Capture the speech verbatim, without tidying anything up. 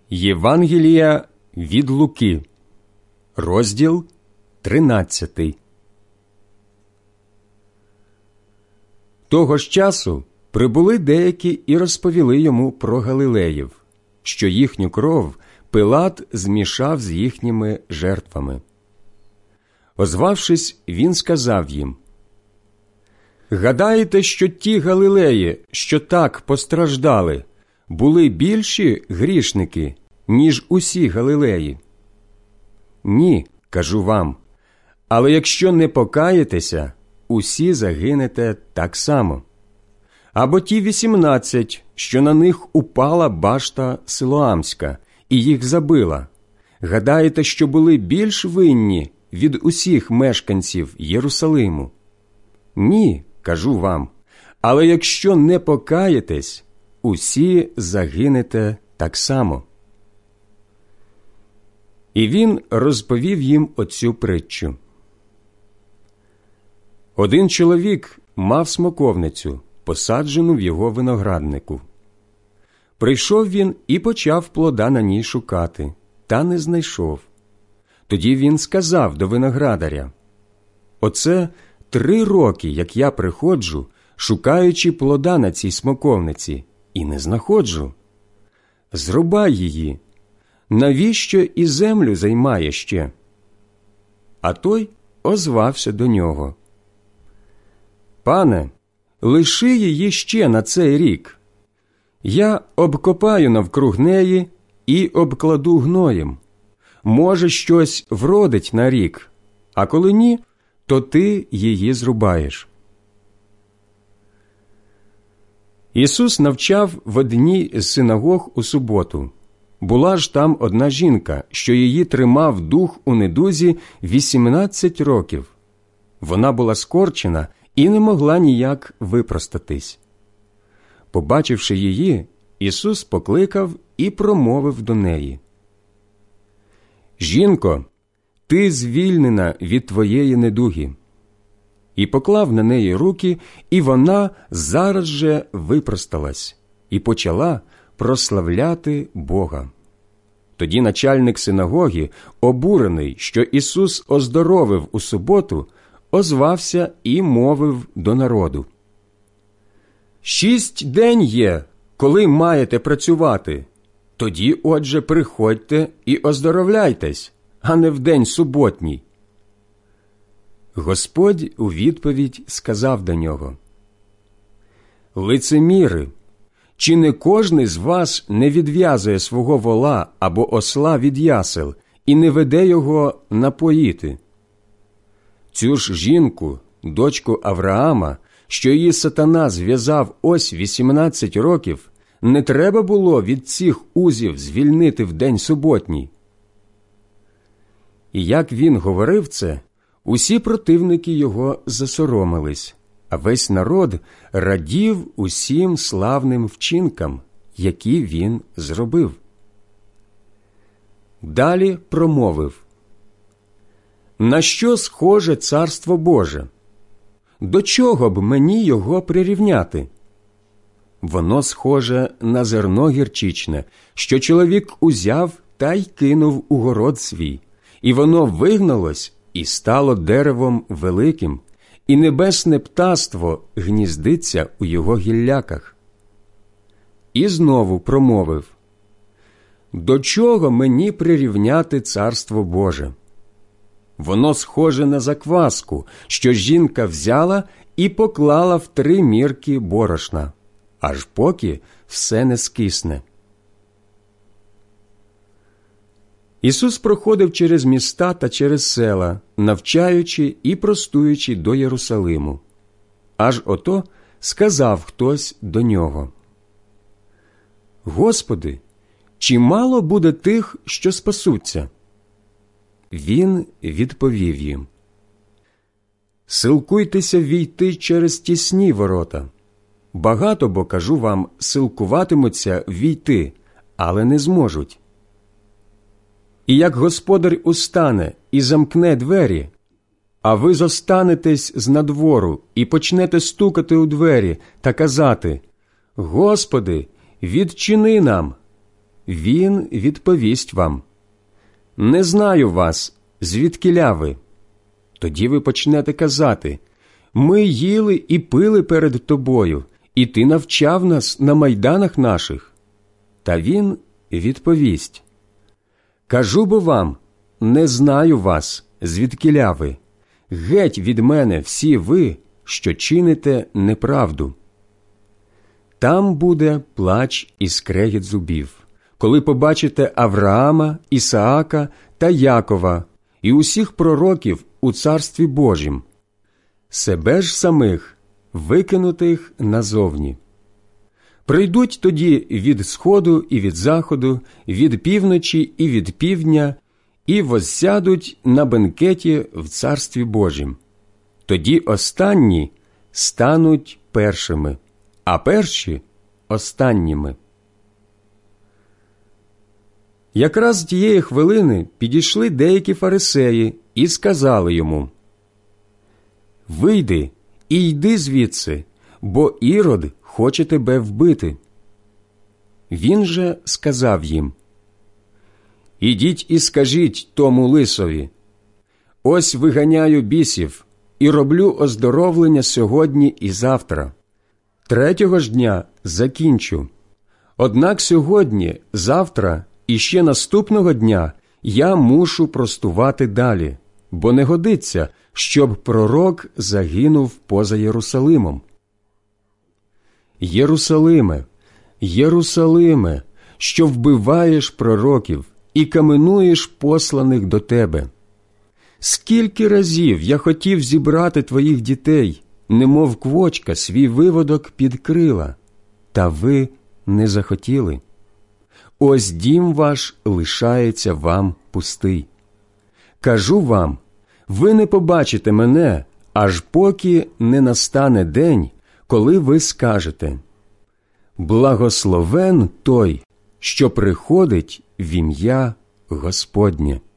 Євангелія від Луки, розділ тринадцятий. Того ж часу прибули деякі і розповіли йому про галилеїв, що їхню кров Пилат змішав з їхніми жертвами. Озвавшись, він сказав їм: «Гадаєте, що ті галилеї, що так постраждали, були більші грішники, ніж усі галилеї? Ні, кажу вам, але якщо не покаєтеся, усі загинете так само. Або ті вісімнадцять, що на них упала башта Силоамська і їх забила, гадаєте, що були більш винні від усіх мешканців Єрусалиму? Ні, кажу вам, але якщо не покаєтесь, усі загинете так само». І він розповів їм оцю притчу. Один чоловік мав смоковницю, посаджену в його винограднику. Прийшов він і почав плода на ній шукати, та не знайшов. Тоді він сказав до виноградаря: «Оце три роки, як я приходжу, шукаючи плода на цій смоковниці, і не знаходжу. Зрубай її. Навіщо і землю займає ще?» А той озвався до нього: «Пане, лиши її ще на цей рік. Я обкопаю навкруг неї і обкладу гноєм. Може, щось вродить на рік, а коли ні, то ти її зрубаєш». Ісус навчав в одній з синагог у суботу. Була ж там одна жінка, що її тримав дух у недузі вісімнадцять років. Вона була скорчена і не могла ніяк випростатись. Побачивши її, Ісус покликав і промовив до неї: «Жінко, ти звільнена від твоєї недуги». І поклав на неї руки, і вона зараз же випросталась і почала прославляти Бога. Тоді начальник синагоги, обурений, що Ісус оздоровив у суботу, озвався і мовив до народу: «Шість день є, коли маєте працювати. Тоді, отже, приходьте і оздоровляйтесь, а не в день суботній». Господь у відповідь сказав до нього: «Лицеміри, чи не кожний з вас не відв'язує свого вола або осла від ясел і не веде його напоїти? Цю ж жінку, дочку Авраама, що її сатана зв'язав ось вісімнадцять років, не треба було від цих узів звільнити в день суботній». І як він говорив це, усі противники його засоромились, а весь народ радів усім славним вчинкам, які він зробив. Далі промовив: «На що схоже Царство Боже? До чого б мені його прирівняти? Воно схоже на зерно гірчичне, що чоловік узяв та й кинув у город свій, і воно вигналось і стало деревом великим, і небесне птаство гніздиться у його гілляках». І знову промовив: «До чого мені прирівняти Царство Боже? Воно схоже на закваску, що жінка взяла і поклала в три мірки борошна, аж поки все не скисне». Ісус проходив через міста та через села, навчаючи і простуючи до Єрусалиму. Аж ото сказав хтось до нього: «Господи, чи мало буде тих, що спасуться?» Він відповів їм: «Силкуйтеся війти через тісні ворота. Багато, бо, кажу вам, силкуватимуться війти, але не зможуть. І як господар устане і замкне двері, а ви зостанетесь знадвору і почнете стукати у двері та казати: Господи, відчини нам, він відповість вам: «Не знаю вас, звідкіля ви?» Тоді ви почнете казати: «Ми їли і пили перед тобою, і ти навчав нас на майданах наших». Та він відповість: «Кажу бо вам, не знаю вас, звідкіля ви. Геть від мене всі ви, що чините неправду». Там буде плач і скрегіт зубів, коли побачите Авраама, Ісаака та Якова і усіх пророків у Царстві Божім, себе ж самих викинутих назовні. Прийдуть тоді від сходу і від заходу, від півночі і від півдня, і воссядуть на бенкеті в Царстві Божім. Тоді останні стануть першими, а перші – останніми. Якраз тієї хвилини підійшли деякі фарисеї і сказали йому: «Вийди і йди звідси, бо Ірод хоче тебе вбити». Він же сказав їм: «Ідіть і скажіть тому лисові: ось виганяю бісів і роблю оздоровлення сьогодні і завтра. Третього ж дня закінчу. Однак сьогодні, завтра і ще наступного дня я мушу простувати далі, бо не годиться, щоб пророк загинув поза Єрусалимом. Єрусалиме, Єрусалиме, що вбиваєш пророків і каменуєш посланих до тебе. Скільки разів я хотів зібрати твоїх дітей, немов квочка свій виводок під крила, та ви не захотіли. Ось дім ваш лишається вам пустий. Кажу вам, ви не побачите мене, аж поки не настане день, коли ви скажете: благословен той, що приходить в ім'я Господнє».